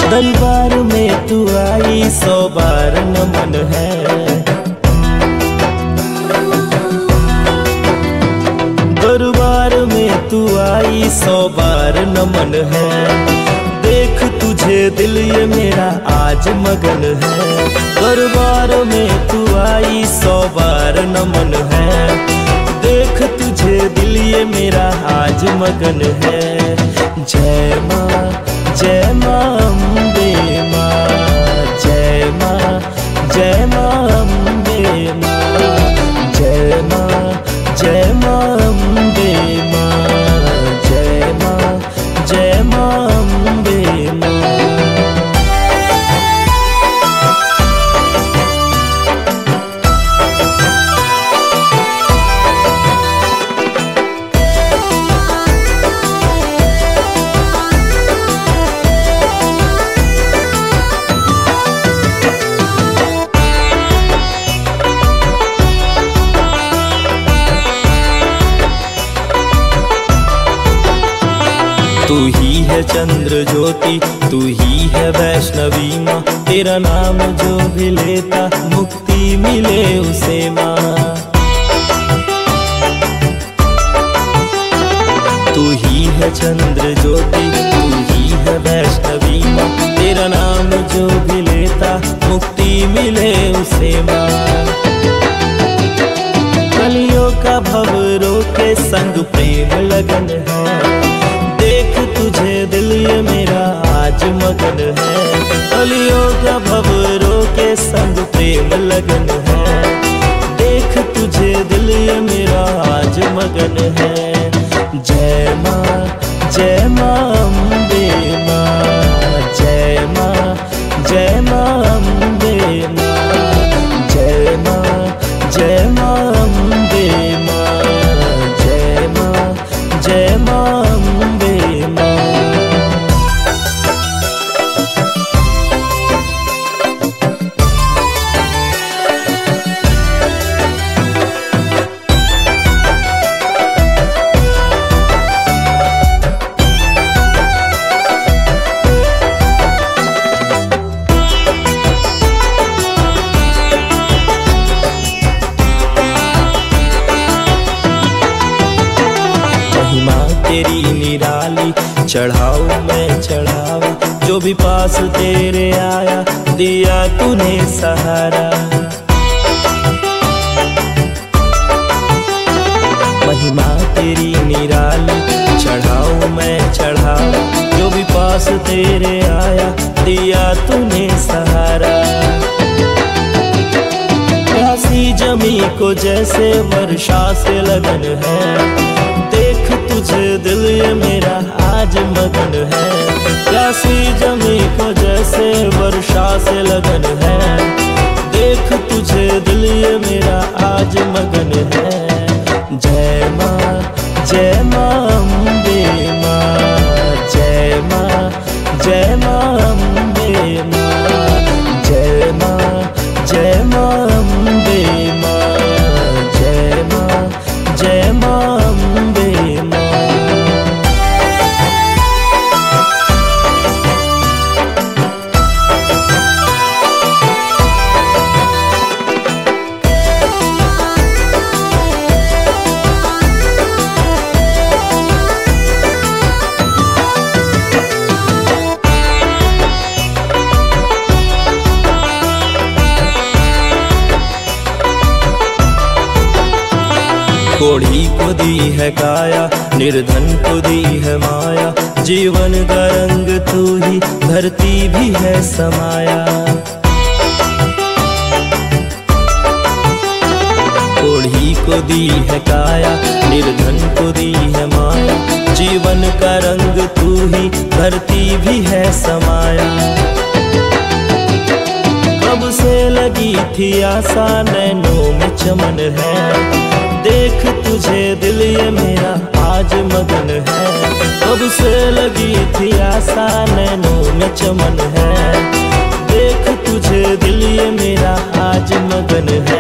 दरबार में तू आई 100 बार नमन है। दरबार में तू आई 100 बार नमन है। देख तुझे दिल ये मेरा आज मगन है। दरबार में तू आई 100 बार नमन है। देख तुझे दिल ये मेरा आज मगन है। जय माँ अम्बे माँ, जय माँ अम्बे माँ, जय माँ अम्बे माँ, जय माँ अम्बे माँ। तू ही है चंद्र ज्योति, तू ही है वैष्णवी माँ। तेरा नाम जो भी लेता मुक्ति मिले उसे माँ। तू ही है चंद्र ज्योति, तू ही है वैष्णवी माँ। तेरा नाम जो भी लेता मुक्ति मिले उसे माँ। कलियों का भव रोके संग प्रेम लगन है। देख तुझे दिल ये मेरा आज मगन है। कलियों का भव रोके संग प्रेम लगन है। देख तुझे दिल ये मेरा आज मगन है। जय माँ अम्बे माँ, जय माँ अम्बे माँ, जय माँ अम्बे माँ, जय माँ अम्बे माँ। तेरी निराली चढ़ाऊ मैं चढ़ावा। जो भी पास तेरे आया दिया तूने सहारा। महिमा तेरी निराली चढ़ाऊ मैं चढ़ावा। जो भी पास तेरे आया दिया तूने सहारा। प्यासी जमी को जैसे वर्षा से लगन है। देख तुझे दिल ये मेरा आज मगन है। प्यासी जमी को जैसे वर्षा से लगन है। देख तुझे दिल ये मेरा आज मगन है। जय माँ अम्बे माँ, जय माँ अम्बे माँ, जय माँ अम्बे माँ, जय माँ अम्बे माँ। कोढ़ी को दी है काया, निर्धन को दी है माया। जीवन का रंग तू ही, धरती भी है समाया। कोढ़ी को दी है काया, निर्धन को दी है माया। जीवन का रंग तू ही, धरती भी है समाया। कब से लगी थी आशा नैनों में चमन है। देख तुझे दिल ये मेरा आज मगन है। कब से लगी थी आशा नैनों में चमन है। देख तुझे दिल ये मेरा आज मगन है।